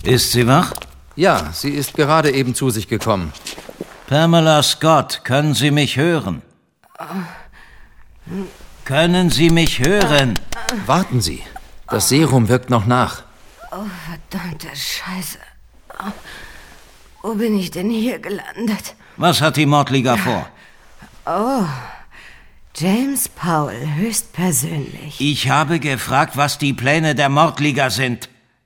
Ist sie wach? Ja, sie ist gerade eben zu sich gekommen. Pamela Scott, können Sie mich hören? Können Sie mich hören? Warten Sie. Das Serum wirkt noch nach. Oh, verdammte Scheiße. Wo bin ich denn hier gelandet? Was hat die Mordliga vor? Oh, James Powell, höchstpersönlich. Ich habe gefragt, was die Pläne der Mordliga sind.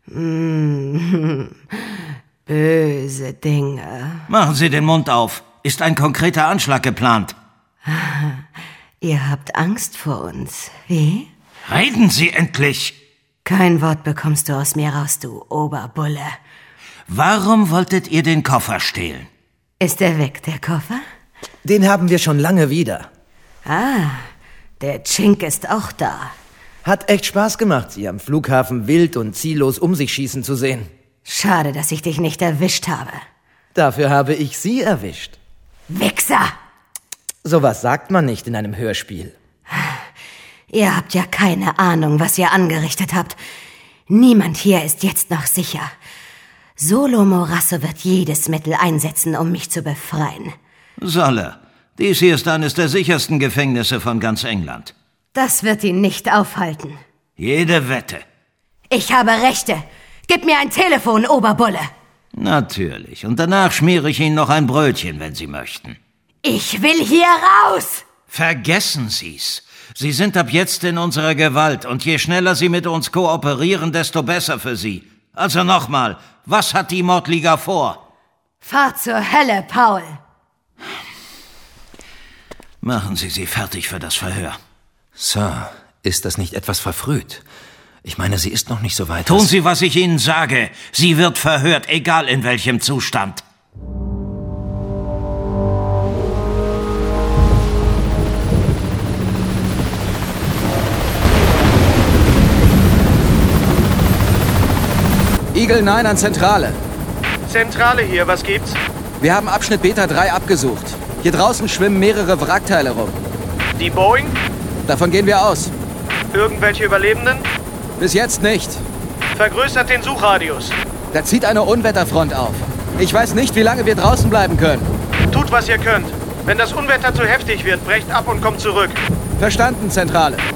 Böse Dinge. Machen Sie den Mund auf. Ist ein konkreter Anschlag geplant? Ihr habt Angst vor uns, wie? Reden Sie endlich! Kein Wort bekommst du aus mir raus, du Oberbulle. Warum wolltet ihr den Koffer stehlen? Ist er weg, der Koffer? Den haben wir schon lange wieder. Ah, der Chink ist auch da. Hat echt Spaß gemacht, Sie am Flughafen wild und ziellos um sich schießen zu sehen. Schade, dass ich dich nicht erwischt habe. Dafür habe ich Sie erwischt. Wichser! Sowas sagt man nicht in einem Hörspiel. Ihr habt ja keine Ahnung, was ihr angerichtet habt. Niemand hier ist jetzt noch sicher. Solo Morasso wird jedes Mittel einsetzen, um mich zu befreien. Soll er. Dies hier ist eines der sichersten Gefängnisse von ganz England. Das wird ihn nicht aufhalten. Jede Wette. Ich habe Rechte. Gib mir ein Telefon, Oberbulle. Natürlich. Und danach schmiere ich Ihnen noch ein Brötchen, wenn Sie möchten. Ich will hier raus! Vergessen Sie's. Sie sind ab jetzt in unserer Gewalt und je schneller Sie mit uns kooperieren, desto besser für Sie. Also nochmal, was hat die Mordliga vor? Fahr zur Hölle, Paul. Machen Sie sie fertig für das Verhör. Sir, ist das nicht etwas verfrüht? Ich meine, sie ist noch nicht so weit. Tun Sie, was ich Ihnen sage. Sie wird verhört, egal in welchem Zustand. Eagle 9 an Zentrale. Zentrale hier, was gibt's? Wir haben Abschnitt Beta 3 abgesucht. Hier draußen schwimmen mehrere Wrackteile rum. Die Boeing? Davon gehen wir aus. Irgendwelche Überlebenden? Bis jetzt nicht. Vergrößert den Suchradius. Da zieht eine Unwetterfront auf. Ich weiß nicht, wie lange wir draußen bleiben können. Tut, was ihr könnt. Wenn das Unwetter zu heftig wird, brecht ab und kommt zurück. Verstanden, Zentrale.